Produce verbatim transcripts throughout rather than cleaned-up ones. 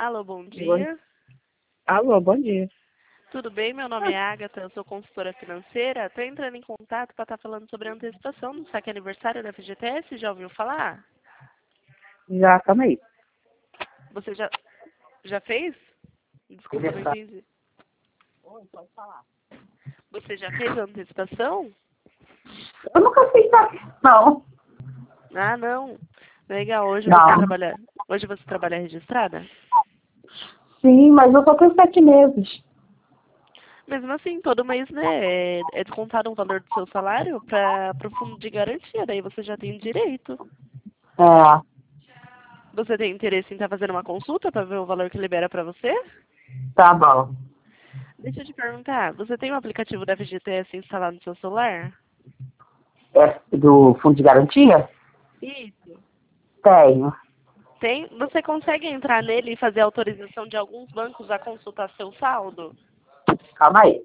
Alô, bom Bom- dia. Alô, bom dia. Tudo bem? Meu nome é Agatha, eu sou consultora financeira. Estou entrando em contato para estar falando sobre a antecipação do saque aniversário da F G T S. Já ouviu falar? Já, calma aí. Você já, já fez? Desculpa, não entendi. Oi, pode falar. Você já fez a antecipação? Eu nunca fiz isso, não. Ah, não. Legal. Hoje você Não. trabalha, hoje você trabalha registrada? Sim, mas eu só tenho sete meses. Mesmo assim, todo mês, né, é, é descontado um valor do seu salário para o fundo de garantia. Daí você já tem direito. É, Você tem interesse em estar fazendo uma consulta para ver o valor que libera para você? tá bom. Deixa eu te perguntar, você tem o aplicativo da F G T S instalado no seu celular? É do fundo de garantia? Isso. Tenho. Tem? Você consegue entrar nele e fazer autorização de alguns bancos a consultar seu saldo? Calma aí.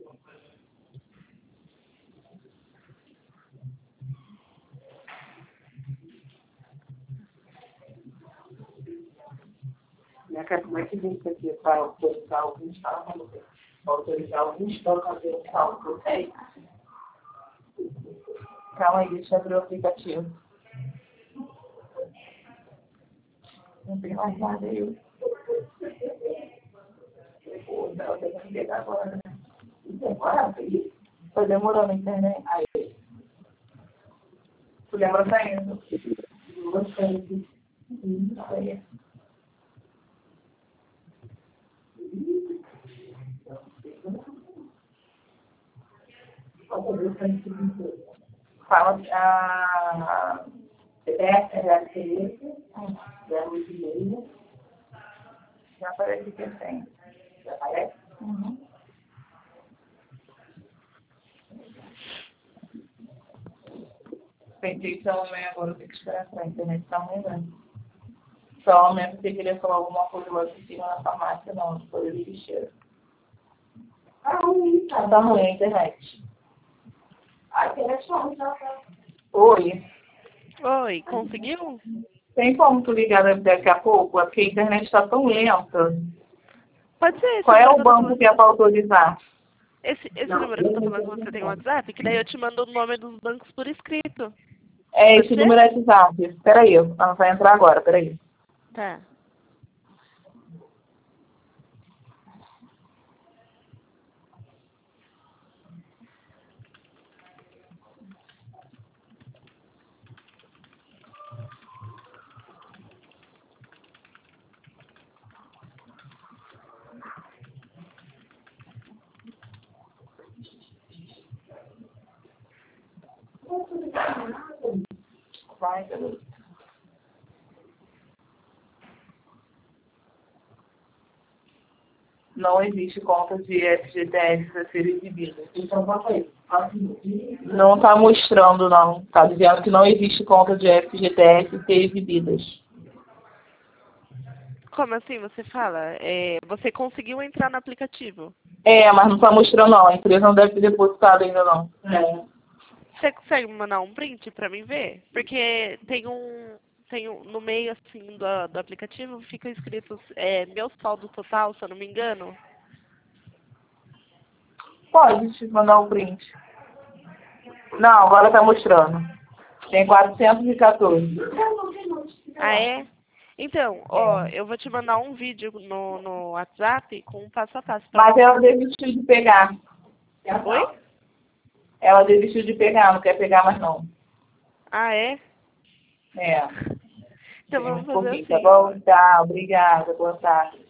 Minha cara, como é que vem isso aqui para autorizar alguns saldos? Para autorizar alguns bancos a fazer o saldo que eu tenho? Calma aí, deixa eu abrir o aplicativo. Não tem mais nada aí. Pô, não, eu tenho que pegar agora, né? Agora, foi demorando na internet. Aí, tu lembra saindo? Bastante. Aí. Fala a C P F, R C S, zero oito e meio. Já aparece que tem. Já aparece? Uhum. Pensei que só amanhã agora eu tenho que esperar pra internet tá ruim, né? Só amanhã você queria falar alguma coisa lá de cima na farmácia, não, de poder de lixeira. Tá ruim, tá? Tá ruim a internet. A internet tá ruim, tá? Oi. Oi, conseguiu? Tem como tu ligar daqui a pouco? É porque a internet está tão lenta. Pode ser esse Qual é número o que eu tô banco falando. que é para autorizar? Esse, esse número que eu tô falando com você tem um WhatsApp? Que daí eu te mando o nome dos bancos por escrito. É, Pode esse ser? número é WhatsApp. Espera aí, ela vai entrar agora, espera aí. Tá. Vai, garoto. Não existe conta de F G T S a ser exibida. Então, bota aí. Não está mostrando, não. Está dizendo que não existe conta de F G T S a ser exibidas. Como assim você fala? É, você conseguiu entrar no aplicativo? É, mas não está mostrando, não. A empresa não deve ter depositado ainda, não. É. Você consegue me mandar um print pra mim ver? Porque tem um, tem um no meio assim do, do aplicativo fica escrito é, meu saldo total, se eu não me engano. Pode te mandar um print. Não, agora está mostrando. Tem quatrocentos e quatorze. Ah, é? Então, ó, eu vou te mandar um vídeo no, no WhatsApp com um passo a passo pra Mas você. ela desistiu de pegar. Oi? Ela desistiu de pegar, não quer pegar mais não. Ah, é? É. Então Tem vamos um fazer pouquinho, tá assim. bom? Tá, obrigada. Boa tarde.